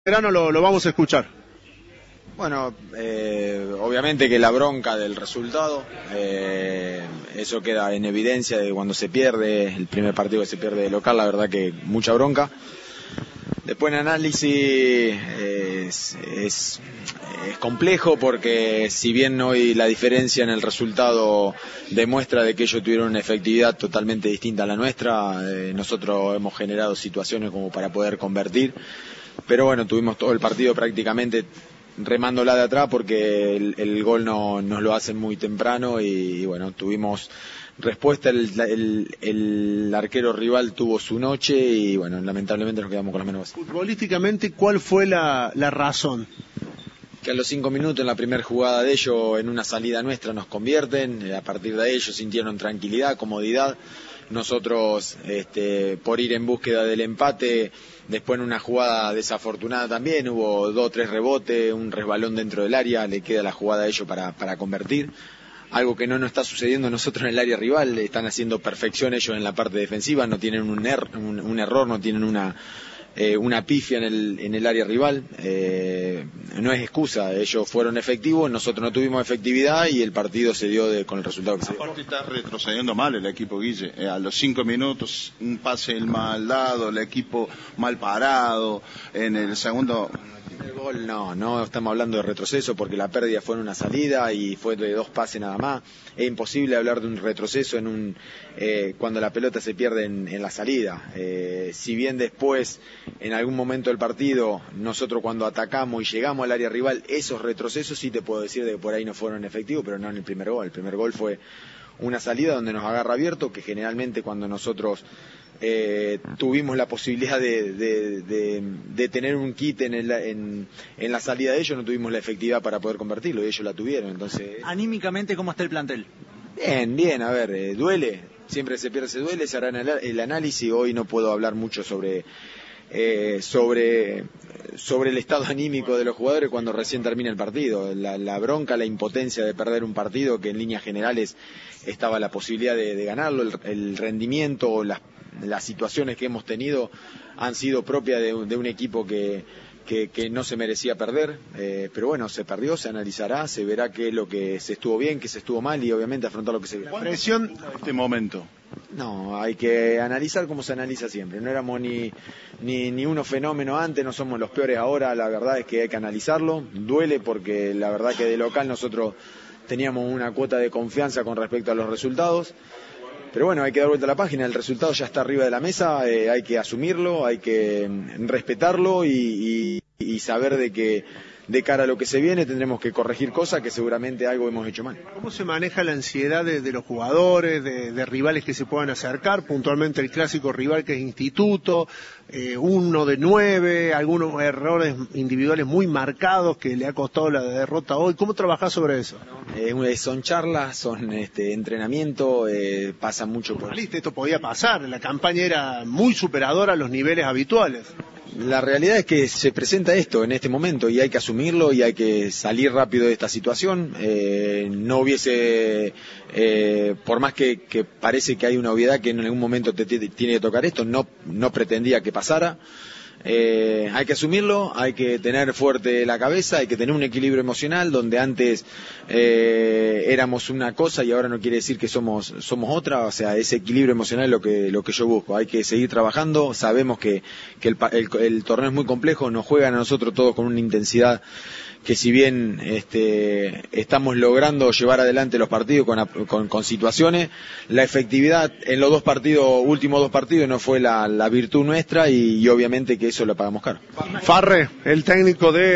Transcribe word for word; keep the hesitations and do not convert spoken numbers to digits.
Verano lo, lo vamos a escuchar. Bueno, eh, obviamente que la bronca del resultado, eh, eso queda en evidencia de cuando se pierde, el primer partido que se pierde de local, la verdad que mucha bronca. Después en análisis eh, es, es, es complejo porque si bien hoy la diferencia en el resultado demuestra de que ellos tuvieron una efectividad totalmente distinta a la nuestra, eh, nosotros hemos generado situaciones como para poder convertir. Pero bueno, tuvimos todo el partido prácticamente remándola de atrás porque el, el gol no, nos lo hacen muy temprano y, y bueno, tuvimos respuesta, el, el, el arquero rival tuvo su noche y bueno, lamentablemente nos quedamos con las menos. Futbolísticamente, ¿cuál fue la, la razón? Que a los cinco minutos en la primera jugada de ellos, en una salida nuestra, nos convierten, a partir de ahí ellos sintieron tranquilidad, comodidad. Nosotros, este, por ir en búsqueda del empate, después en una jugada desafortunada también, hubo dos o tres rebotes, un resbalón dentro del área, le queda la jugada a ellos para, para convertir. Algo que no nos está sucediendo a nosotros en el área rival, están haciendo perfección ellos en la parte defensiva, no tienen un, er, un, un error, no tienen una... Eh, una pifia en el, en el área rival, eh, no es excusa, ellos fueron efectivos, nosotros no tuvimos efectividad y el partido se dio de, con el resultado que se dio. Aparte está retrocediendo mal el equipo, Guille, eh, a los cinco minutos un pase el mal dado, el equipo mal parado, en el segundo... El gol no, no estamos hablando de retroceso porque la pérdida fue en una salida y fue de dos pases nada más. Es imposible hablar de un retroceso en un eh, cuando la pelota se pierde en, en la salida. Eh, si bien después, en algún momento del partido, nosotros cuando atacamos y llegamos al área rival, esos retrocesos sí te puedo decir de que por ahí no fueron efectivos, pero no en el primer gol. El primer gol fue una salida donde nos agarra abierto, que generalmente cuando nosotros eh, tuvimos la posibilidad de, de, de, de tener un kit en, el, en, en la salida de ellos, no tuvimos la efectividad para poder convertirlo y ellos la tuvieron. Entonces, anímicamente, ¿cómo está el plantel? Bien, bien, a ver, eh, duele, siempre se pierde, se duele, se hará el, el análisis. Hoy no puedo hablar mucho sobre eh, sobre sobre el estado anímico de los jugadores cuando recién termina el partido, la, la bronca, la impotencia de perder un partido que en líneas generales estaba la posibilidad de, de ganarlo, el, el rendimiento, las, las situaciones que hemos tenido han sido propias de, de un equipo que Que, que no se merecía perder, eh, pero bueno, se perdió, se analizará, se verá qué es lo que se estuvo bien, qué se estuvo mal y obviamente afrontar lo que se vio. Presión en este momento. No, hay que analizar como se analiza siempre, no éramos ni, ni, ni unos fenómenos antes, no somos los peores ahora, la verdad es que hay que analizarlo, duele porque la verdad que de local nosotros teníamos una cuota de confianza con respecto a los resultados. Pero bueno, hay que dar vuelta a la página, el resultado ya está arriba de la mesa, eh, hay que asumirlo, hay que respetarlo y, y, y saber de que de cara a lo que se viene tendremos que corregir cosas que seguramente algo hemos hecho mal. ¿Cómo se maneja la ansiedad de, de los jugadores, de, de rivales que se puedan acercar? Puntualmente el clásico rival que es Instituto, eh, uno de nueve, algunos errores individuales muy marcados que le ha costado la derrota hoy. ¿Cómo trabajás sobre eso? Eh, son charlas, son este, entrenamiento, eh, pasa mucho por... Esto podía pasar, la campaña era muy superadora a los niveles habituales. La realidad es que se presenta esto en este momento y hay que asumirlo y hay que salir rápido de esta situación. Eh, no hubiese, eh, por más que, que parece que hay una obviedad que en algún momento te, te tiene que tocar esto, no, no pretendía que pasara. Eh, hay que asumirlo, hay que tener fuerte la cabeza, hay que tener un equilibrio emocional donde antes eh, éramos una cosa y ahora no quiere decir que somos somos otra, o sea, ese equilibrio emocional es lo que lo que yo busco. Hay que seguir trabajando, sabemos que, que el, el, el torneo es muy complejo, nos juegan a nosotros todos con una intensidad que si bien este, estamos logrando llevar adelante los partidos con, con, con situaciones, la efectividad en los dos partidos, últimos dos partidos no fue la, la virtud nuestra y, y obviamente que eso lo pagamos caro. Farre, el técnico de